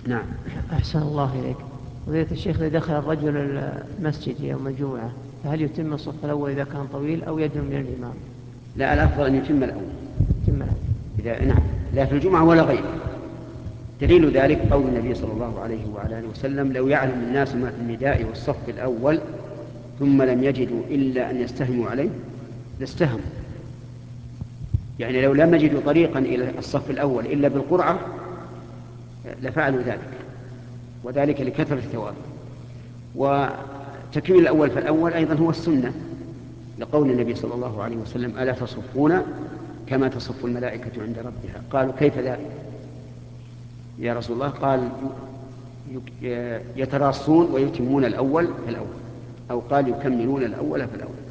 نعم. أحسن الله إليك. فضيلة الشيخ، إذا دخل الرجل المسجد يوم الجمعة فهل يتم الصف الأول إذا كان طويل أو يدنو من الإمام؟ لا، الأفضل أن يتم الأول. يتم الأول. نعم، لا في الجمعة ولا غيره. دليل ذلك قول النبي صلى الله عليه وعلى آله وسلم: لو يعلم الناس ما في النداء والصف الأول ثم لم يجدوا إلا أن يستهموا عليه لاستهموا. يعني لو لم يجدوا طريقا إلى الصف الأول إلا بالقرعة لفعلوا ذلك، وذلك لكثرة الثواب. وتكميل الأول فالأول أيضا هو السنة، لقول النبي صلى الله عليه وسلم: ألا تصفون كما تصف الملائكة عند ربها؟ قالوا: كيف ذلك يا رسول الله؟ قال: يتراصون ويتمون الأول فالأول، أو قال: يكملون الأول فالأول.